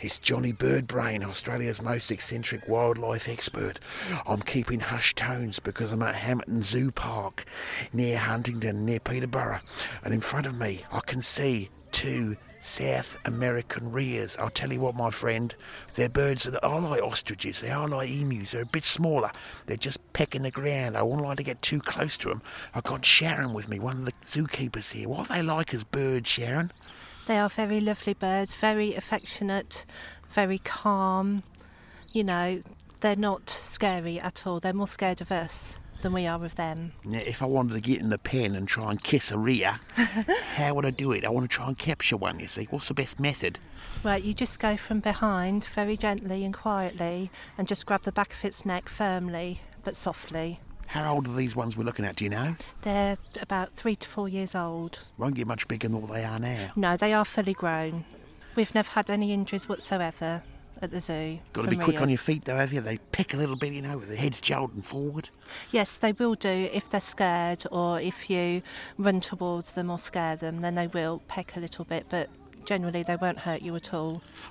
It's Johnny Birdbrain, Australia's most eccentric wildlife expert. I'm keeping hushed tones because I'm at Hampton Zoo Park near Huntingdon, near Peterborough. And in front of me, I can see two South American rheas. I'll tell you what, my friend, they're birds that are like ostriches. They are like emus. They're a bit smaller. They're just pecking the ground. I wouldn't like to get too close to them. I've got Sharon with me, one of the zookeepers here. What are they like as birds, Sharon? They are very lovely birds, very affectionate, very calm. You know, they're not scary at all. They're more scared of us than we are of them. Now, if I wanted to get in the pen and try and kiss a rhea, how would I do it? I want to try and capture one, you see. What's the best method? Right, you just go from behind very gently and quietly and just grab the back of its neck firmly but softly. How old are these ones we're looking at, do you know? They're about 3 to 4 years old. Won't get much bigger than what they are now. No, they are fully grown. We've never had any injuries whatsoever at the zoo. Got to be quick on your feet though, have you? They peck a little bit, you know, with their heads jolting forward. Yes, they will do if they're scared, or if you run towards them or scare them, then they will peck a little bit, but generally they won't hurt you at all.